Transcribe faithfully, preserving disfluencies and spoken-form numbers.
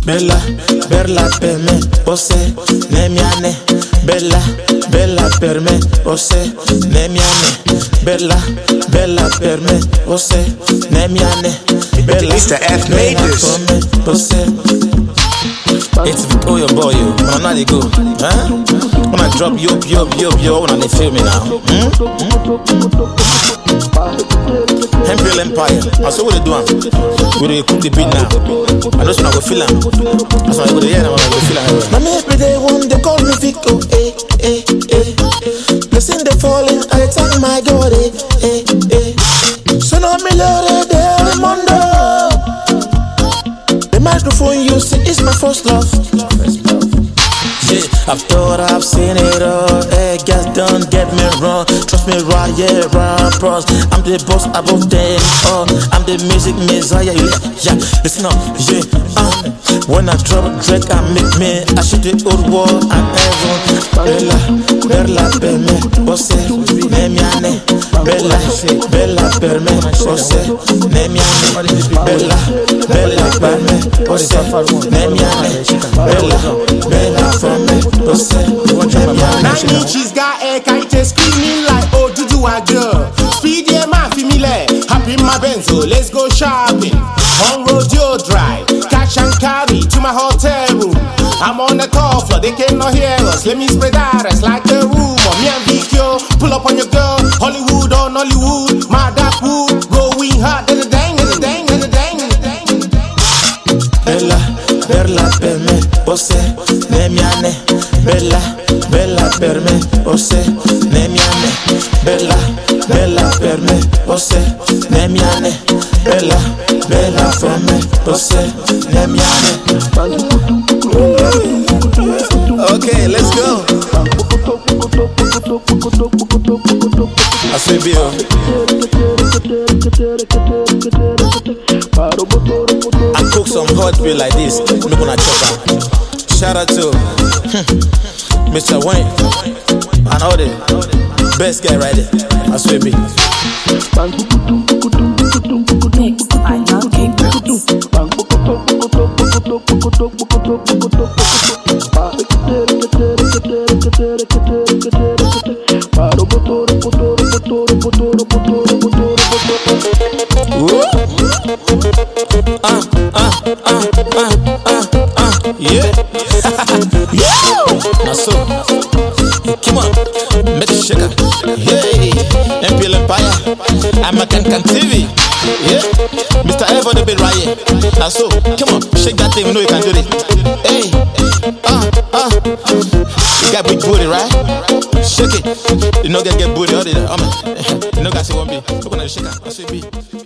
Bella, bella per me, ose, nemiane. Bella, bella per me, ose, nemiane. Bella, bella per me, ose, nemiane. Bella, Mister F made this. It's Victoria boy, you. When I know they go, huh? When I drop yo, yo, yo, yo, when they feel me now. Hmm? Hempel Empire. I saw what they do. We they cook the beat now. I just wanna go feel them. That's why I go to hear them. I go feel them. My every day one they call me Victor. Eh, eh, eh. Listen they falling. I thank my God. Eh, eh, eh. So now me love the Mondo. The microphone you see is my first love. Yeah, I've thought I've seen it all. Hey, guys, don't get me wrong. Trust me, right, yeah, right, bros. I'm the boss above them all. I'm the music messiah, yeah, yeah. Listen up, yeah, um. When I drop Drake, I make me. I shoot the old wall and heaven. Bella, bella per me, ose, nemiane. Bella, bella per me, ose, nemiane. Bella, bella per me, ose, nemiane. Bella, bella for me, ose, nemiane. Nine inches got a kite screaming like oh do do a girl. Speed yeah man familiar. Happy my benzo, let's go shopping. On rodeo drive, cash and carry to my hotel room. I'm on the top floor, they cannot hear us. Let me spread out us like the room. Or me and Vicchio, pull up on your girl. Hollywood or Nollywood, my dark wood, going hard. Da da dang, da da dang, da da dang, da da dang. Bella, bella per me, ose, nemiane. Bella, bella per me, ose, nemiane. Bella, bella per me, ose, nemiane. Bella, bella for me, ose, nemiane. Okay, let's go. I say Bill. I cook some hot meal like this. I'm gonna chop out. Shout out to Mister Wayne and all the best guy right there. I swear be. Mixed by Love King Brooks. Uh, uh, uh, uh, uh, uh, yeah. Yeah. Now so, come on, make it shaker. Hey, M P L Empire, I'm a Can Can T V. Yeah, Mister Ever the bit right here. Now so, come on, shake that thing. We know you can do it. Hey, uh, uh, you got big booty, right? Shake it. You know, get get booty all the time. You know, guys, it won't be. Look on the shaker. I say be.